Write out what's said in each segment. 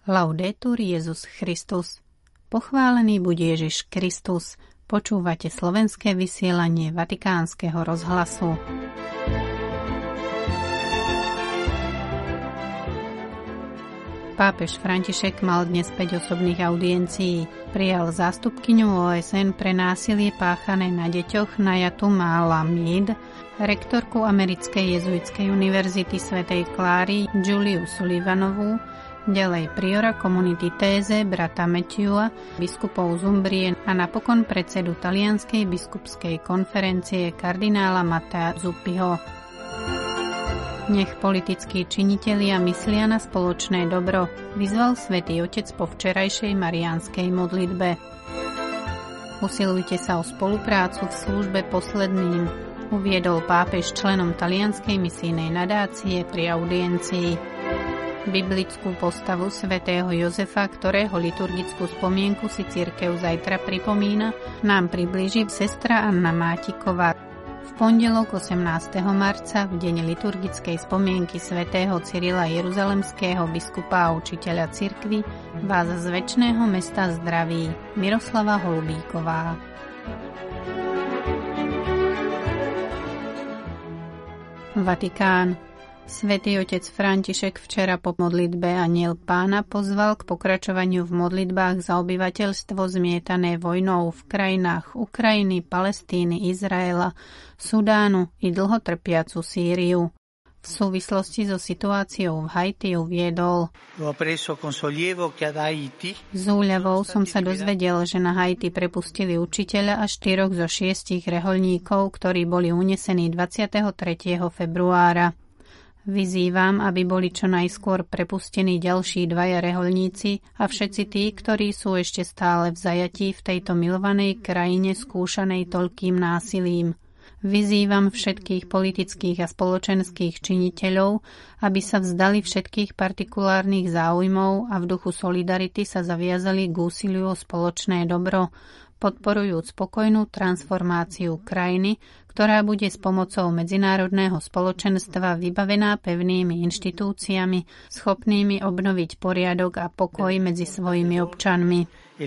Laudetur Jesus Christus. Pochválený buď Ježiš Kristus. Počúvate slovenské vysielanie Vatikánskeho rozhlasu. Pápež František mal dnes 5 osobných audiencií. Prijal zástupkyňu OSN pre násilie páchané na deťoch Najatu Malamid, rektorku Americkej jezuitskej univerzity svätej Kláry Juliu Sullivanovú, ďalej priora komunity Téze brata Matthewa, biskupov z Umbrie a napokon predsedu Talianskej biskupskej konferencie kardinála Mattea Zuppiho. Nech politickí činitelia myslia na spoločné dobro, vyzval Svätý Otec po včerajšej mariánskej modlitbe. Usilujte sa o spoluprácu v službe posledným, uviedol pápež členom talianskej misijnej nadácie pri audiencii. Biblickú postavu svätého Jozefa, ktorého liturgickú spomienku si cirkev zajtra pripomína, nám priblíži sestra Anna Mátiková. V pondelok 18. marca, v deň liturgickej spomienky svätého Cyrila Jeruzalemského biskupa a učiteľa cirkvi, vás z večného mesta zdraví Miroslava Holubíková. Vatikán. Svätý otec František včera po modlitbe Anjel Pána pozval k pokračovaniu v modlitbách za obyvateľstvo zmietané vojnou v krajinách Ukrajiny, Palestíny, Izraela, Sudánu i dlhotrpiacu Sýriu. V súvislosti so situáciou v Haiti uviedol: S úľavou som sa dozvedel, že na Haiti prepustili učiteľa a 4 zo 6 rehoľníkov, ktorí boli unesení 23. februára. Vyzývam, aby boli čo najskôr prepustení ďalší 2 rehoľníci a všetci tí, ktorí sú ešte stále v zajatí v tejto milovanej krajine skúšanej toľkým násilím. Vyzývam všetkých politických a spoločenských činiteľov, aby sa vzdali všetkých partikulárnych záujmov a v duchu solidarity sa zaviazali k úsiliu o spoločné dobro, podporujúc spokojnú transformáciu krajiny, ktorá bude s pomocou medzinárodného spoločenstva vybavená pevnými inštitúciami, schopnými obnoviť poriadok a pokoj medzi svojimi občanmi.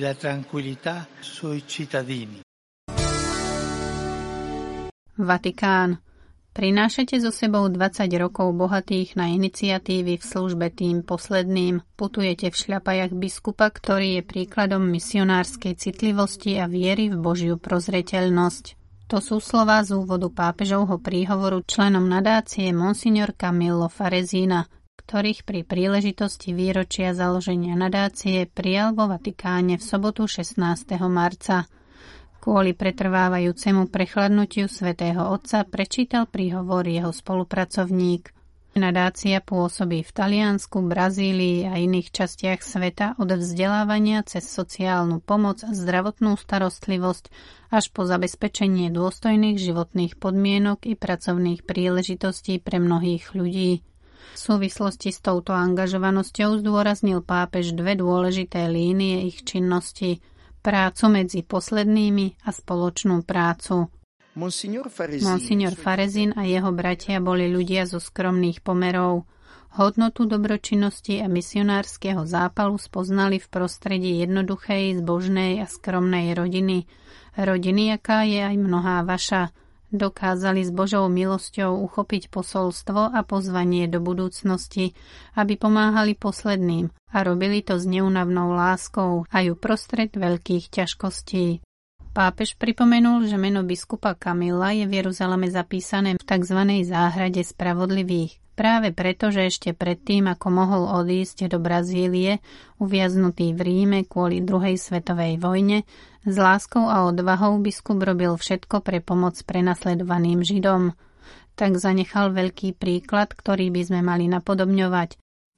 Vatikán. Prinášate so sebou 20 rokov bohatých na iniciatívy v službe tým posledným. Putujete v šľapajach biskupa, ktorý je príkladom misionárskej citlivosti a viery v Božiu prozreteľnosť. To sú slová z úvodu pápežovho príhovoru členom nadácie Monsignor Camillo Farezina, ktorých pri príležitosti výročia založenia nadácie prijal vo Vatikáne v sobotu 16. marca. Kvôli pretrvávajúcemu prechladnutiu svätého Otca prečítal príhovor jeho spolupracovník. Nadácia pôsobí v Taliansku, Brazílii a iných častiach sveta od vzdelávania cez sociálnu pomoc, zdravotnú starostlivosť až po zabezpečenie dôstojných životných podmienok i pracovných príležitostí pre mnohých ľudí. V súvislosti s touto angažovanosťou zdôraznil pápež 2 dôležité línie ich činnosti: prácu medzi poslednými a spoločnú prácu. Monsignor Farezin a jeho bratia boli ľudia zo skromných pomerov. Hodnotu dobročinnosti a misionárskeho zápalu spoznali v prostredí jednoduchej, zbožnej a skromnej rodiny. Rodiny, aká je aj mnohá vaša. Dokázali s Božou milosťou uchopiť posolstvo a pozvanie do budúcnosti, aby pomáhali posledným a robili to s neúnavnou láskou aj uprostred veľkých ťažkostí. Pápež pripomenul, že meno biskupa Camilla je v Jeruzaleme zapísané v tzv. Záhrade spravodlivých. Práve preto, že ešte predtým, ako mohol odísť do Brazílie, uviaznutý v Ríme kvôli druhej svetovej vojne, s láskou a odvahou biskup robil všetko pre pomoc prenasledovaným Židom. Tak zanechal veľký príklad, ktorý by sme mali napodobňovať.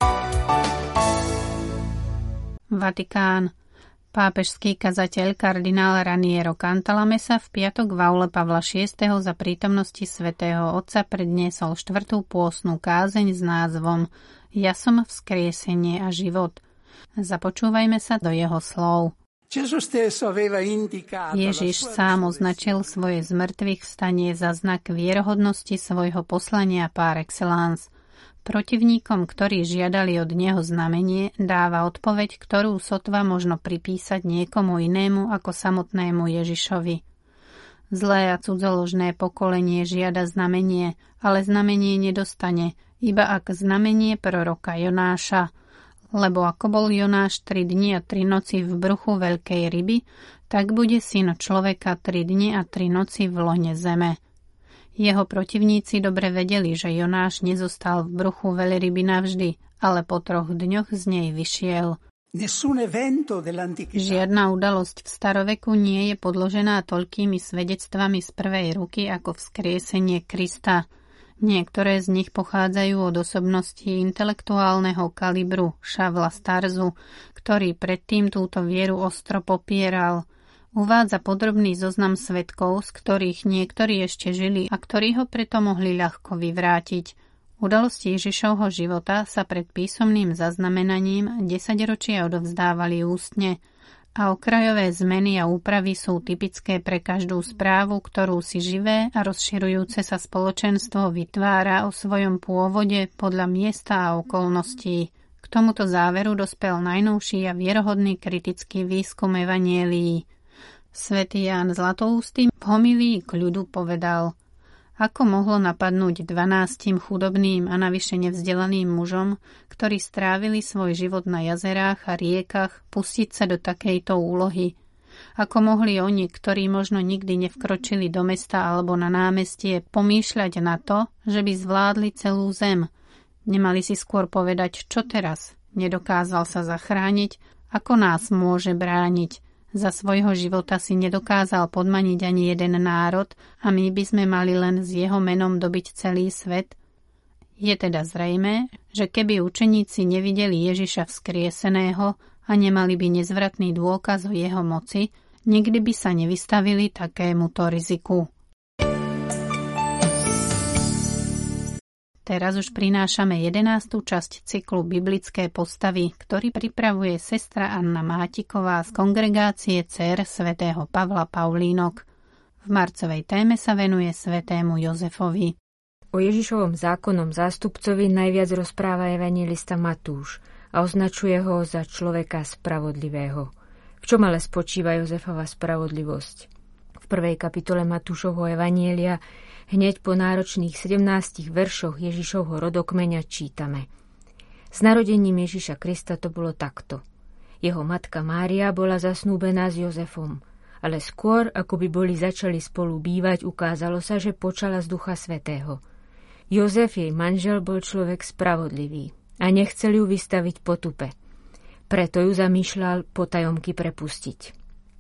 Vatikán. Pápežský kazateľ kardinál Raniero Cantalamessa v piatok v aule Pavla VI. Za prítomnosti svätého Otca predniesol 4. pôstnu kázeň s názvom Ja som vzkriesenie a život. Započúvajme sa do jeho slov. Ježiš sám označil svoje zmrtvých vstanie za znak vierohodnosti svojho poslania par excellence. Protivníkom, ktorí žiadali od neho znamenie, dáva odpoveď, ktorú sotva možno pripísať niekomu inému ako samotnému Ježišovi. Zlé a cudzoložné pokolenie žiada znamenie, ale znamenie nedostane, iba ak znamenie proroka Jonáša. Lebo ako bol Jonáš 3 dni a 3 noci v bruchu veľkej ryby, tak bude Syn človeka 3 dni a 3 noci v lone zeme. Jeho protivníci dobre vedeli, že Jonáš nezostal v bruchu veľryby navždy, ale po 3 dňoch z nej vyšiel. Žiadna udalosť v staroveku nie je podložená toľkými svedectvami z prvej ruky ako vzkriesenie Krista. Niektoré z nich pochádzajú od osobnosti intelektuálneho kalibru Šavla z Tarzu, ktorý predtým túto vieru ostro popieral. Uvádza podrobný zoznam svedkov, z ktorých niektorí ešte žili a ktorí ho preto mohli ľahko vyvrátiť. Udalosti Ježišovho života sa pred písomným zaznamenaním 10 ročia odovzdávali ústne a okrajové zmeny a úpravy sú typické pre každú správu, ktorú si živé a rozširujúce sa spoločenstvo vytvára o svojom pôvode podľa miesta a okolností. K tomuto záveru dospel najnovší a vierohodný kritický výskum evanjelií. Svätý Ján Zlatoústy v homílii k ľudu povedal: Ako mohlo napadnúť 12 chudobným a navyše nevzdelaným mužom, ktorí strávili svoj život na jazerách a riekach, pustiť sa do takejto úlohy? Ako mohli oni, ktorí možno nikdy nevkročili do mesta alebo na námestie, pomýšľať na to, že by zvládli celú zem? Nemali si skôr povedať, čo teraz? Nedokázal sa zachrániť? Ako nás môže brániť? Za svojho života si nedokázal podmaniť ani jeden národ a my by sme mali len s jeho menom dobiť celý svet? Je teda zrejmé, že keby učeníci nevideli Ježiša vzkrieseného a nemali by nezvratný dôkaz o jeho moci, nikdy by sa nevystavili takémuto riziku. Teraz už prinášame 11. časť cyklu Biblické postavy, ktorý pripravuje sestra Anna Mátiková z kongregácie Dcér svätého Pavla Paulínok. V marcovej téme sa venuje svätému Jozefovi. O Ježišovom zákonnom zástupcovi najviac rozpráva evanjelista Matúš a označuje ho za človeka spravodlivého. V čom ale spočíva Jozefova spravodlivosť? V 1. kapitole Matúšovho evanjelia hneď po náročných 17 veršoch Ježišovho rodokmeňa čítame: S narodením Ježiša Krista to bolo takto. Jeho matka Mária bola zasnúbená s Jozefom, ale skôr, ako by boli začali spolu bývať, ukázalo sa, že počala z Ducha Svätého. Jozef, jej manžel, bol človek spravodlivý a nechcel ju vystaviť potupe. Preto ju zamýšľal potajomky prepustiť.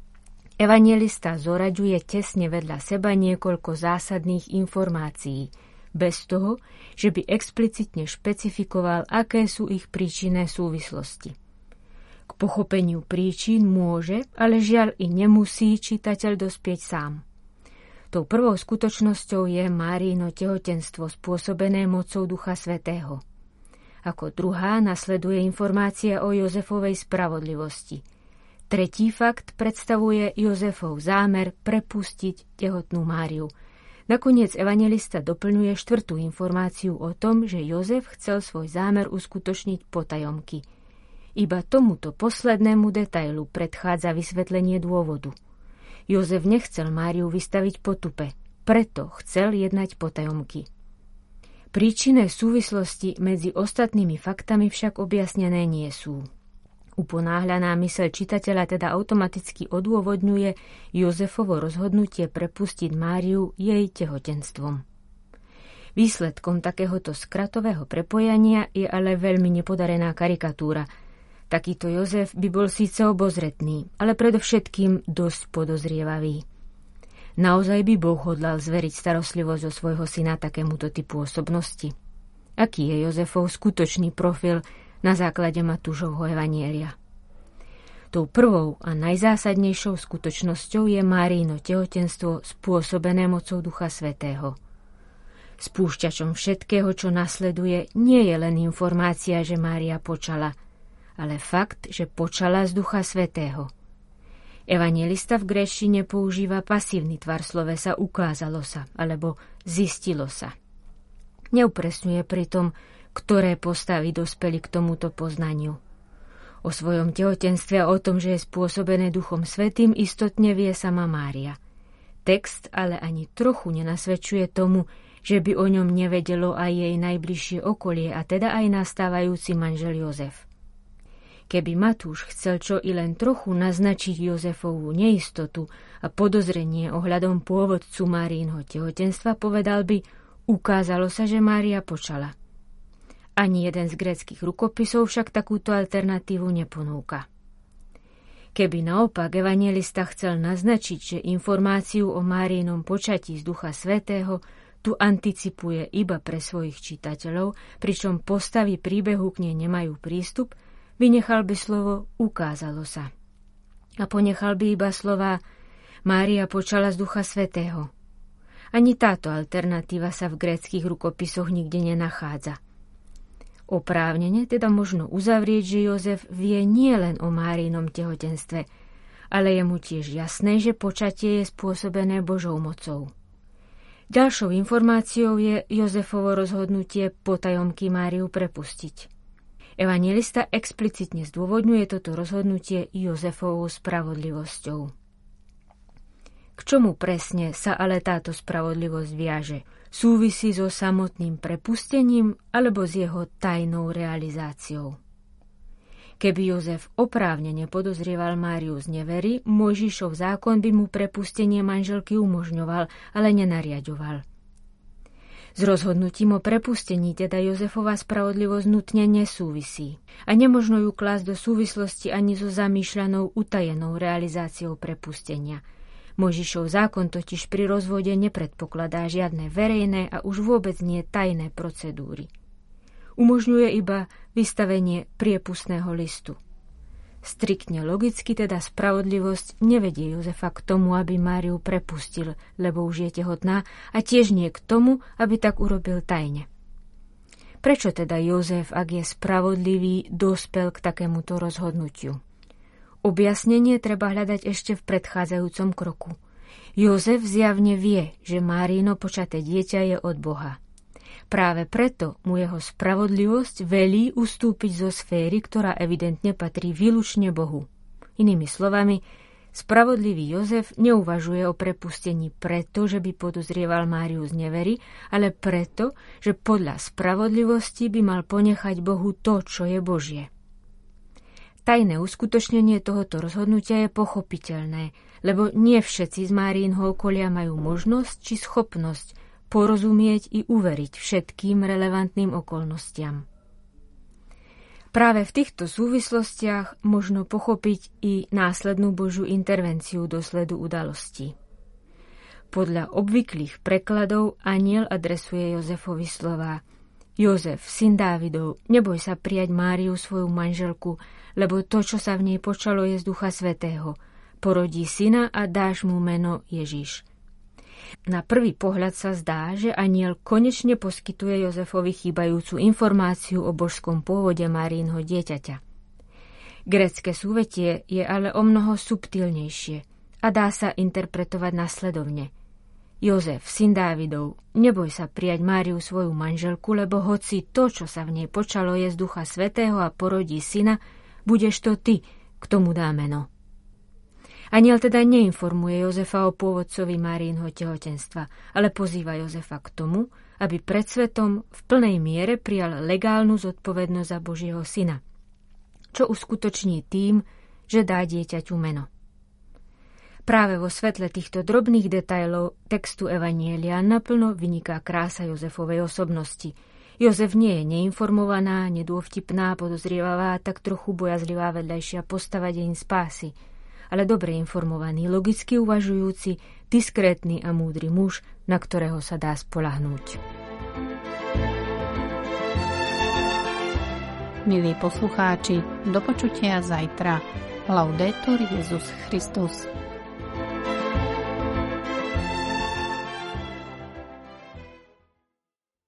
Evanjelista zoraďuje tesne vedľa seba niekoľko zásadných informácií, bez toho, že by explicitne špecifikoval, aké sú ich príčinné súvislosti. K pochopeniu príčin môže, ale žiaľ i nemusí čitateľ dospieť sám. Tou prvou skutočnosťou je Márino tehotenstvo spôsobené mocou Ducha Svätého. Ako druhá nasleduje informácia o Jozefovej spravodlivosti. Tretí fakt predstavuje Jozefov zámer prepustiť tehotnú Máriu. Nakoniec evanjelista doplňuje štvrtú informáciu o tom, že Jozef chcel svoj zámer uskutočniť potajomky. Iba tomuto poslednému detailu predchádza vysvetlenie dôvodu. Jozef nechcel Máriu vystaviť potupe, preto chcel jednať potajomky. Príčinné súvislosti medzi ostatnými faktami však objasnené nie sú. Uponáhľaná myseľ čitateľa teda automaticky odôvodňuje Jozefovo rozhodnutie prepustiť Máriu jej tehotenstvom. Výsledkom takéhoto skratového prepojenia je ale veľmi nepodarená karikatúra. Takýto Jozef by bol síce obozretný, ale predovšetkým dosť podozrievavý. Naozaj by Boh hodlal zveriť starostlivosť o svojho syna takémuto typu osobnosti? Aký je Jozefov skutočný profil na základe Matúšovho evanjelia? Tou prvou a najzásadnejšou skutočnosťou je Márino tehotenstvo spôsobené mocou Ducha Svätého. Spúšťačom všetkého, čo nasleduje, nie je len informácia, že Mária počala, ale fakt, že počala z Ducha Svätého. Evanjelista v gréčtine používa pasívny tvar slovesa ukázalo sa, alebo zistilo sa. Neupresňuje pritom, ktoré postavy dospeli k tomuto poznaniu. O svojom tehotenstve a o tom, že je spôsobené Duchom Svätým, istotne vie sama Mária. Text ale ani trochu nenasvedčuje tomu, že by o ňom nevedelo aj jej najbližšie okolie, a teda aj nastávajúci manžel Jozef. Keby Matúš chcel čo i len trochu naznačiť Jozefovú neistotu a podozrenie ohľadom pôvodcu Máriinho tehotenstva, povedal by: ukázalo sa, že Mária počala. Ani jeden z gréckych rukopisov však takúto alternatívu neponúka. Keby naopak evanjelista chcel naznačiť, že informáciu o Máriinom počatí z Ducha Svätého tu anticipuje iba pre svojich čitateľov, pričom postavy príbehu k nej nemajú prístup, vynechal by slovo ukázalo sa. A ponechal by iba slova Mária počala z Ducha Svätého. Ani táto alternatíva sa v gréckych rukopisoch nikde nenachádza. Oprávnene teda možno uzavrieť, že Jozef vie nielen o Máriinom tehotenstve, ale je mu tiež jasné, že počatie je spôsobené Božou mocou. Ďalšou informáciou je Jozefovo rozhodnutie potajomky Máriu prepustiť. Evanjelista explicitne zdôvodňuje toto rozhodnutie Jozefovou spravodlivosťou. K čomu presne sa ale táto spravodlivosť viaže? Súvisí so samotným prepustením alebo s jeho tajnou realizáciou? Keby Jozef oprávnene podozrieval Máriu z nevery, Mojžišov zákon by mu prepustenie manželky umožňoval, ale nenariaďoval. S rozhodnutím o prepustení teda Jozefova spravodlivosť nutne nesúvisí a nemožno ju klásť do súvislosti ani so zamýšľanou utajenou realizáciou prepustenia. Mojžišov zákon totiž pri rozvode nepredpokladá žiadne verejné a už vôbec nie tajné procedúry. Umožňuje iba vystavenie priepustného listu. Striktne logicky teda spravodlivosť nevedie Jozefa k tomu, aby Máriu prepustil, lebo už je tehotná, a tiež nie k tomu, aby tak urobil tajne. Prečo teda Jozef, ak je spravodlivý, dospel k takémuto rozhodnutiu? Objasnenie treba hľadať ešte v predchádzajúcom kroku. Jozef zjavne vie, že Máriino počaté dieťa je od Boha. Práve preto mu jeho spravodlivosť velí ustúpiť zo sféry, ktorá evidentne patrí výlučne Bohu. Inými slovami, spravodlivý Jozef neuvažuje o prepustení preto, že by podozrieval Máriu z nevery, ale preto, že podľa spravodlivosti by mal ponechať Bohu to, čo je Božie. Tajné uskutočnenie tohoto rozhodnutia je pochopiteľné, lebo nie všetci z Máriinho okolia majú možnosť či schopnosť porozumieť i uveriť všetkým relevantným okolnostiam. Práve v týchto súvislostiach možno pochopiť i následnú Božiu intervenciu do sledu udalostí. Podľa obvyklých prekladov anjel adresuje Jozefovi slová: Jozef, syn Dávidov, neboj sa prijať Máriu, svoju manželku, lebo to, čo sa v nej počalo, je z Ducha Svätého. Porodí syna a dáš mu meno Ježiš. Na prvý pohľad sa zdá, že anjel konečne poskytuje Jozefovi chýbajúcu informáciu o božskom pôvode Máriinho dieťaťa. Grécke súvetie je ale omnoho subtilnejšie a dá sa interpretovať nasledovne. Jozef, syn Dávidov, neboj sa prijať Máriu, svoju manželku, lebo hoci to, čo sa v nej počalo, je z Ducha Svätého a porodí syna, budeš to ty, kto mu dá meno. Anjel teda neinformuje Jozefa o pôvodcovi Máriinho tehotenstva, ale pozýva Jozefa k tomu, aby pred svetom v plnej miere prijal legálnu zodpovednosť za Božieho syna, čo uskutoční tým, že dá dieťaťu meno. Práve vo svetle týchto drobných detailov textu Evanjelia naplno vyniká krása Jozefovej osobnosti. Jozef nie je neinformovaná, nedôvtipná, podozrievavá, tak trochu bojazlivá vedľajšia postava dejín spásy, ale dobre informovaný, logicky uvažujúci, diskrétny a múdry muž, na ktorého sa dá spoľahnúť. Milí poslucháči, do počutia zajtra. Laudetur Jesus Christus.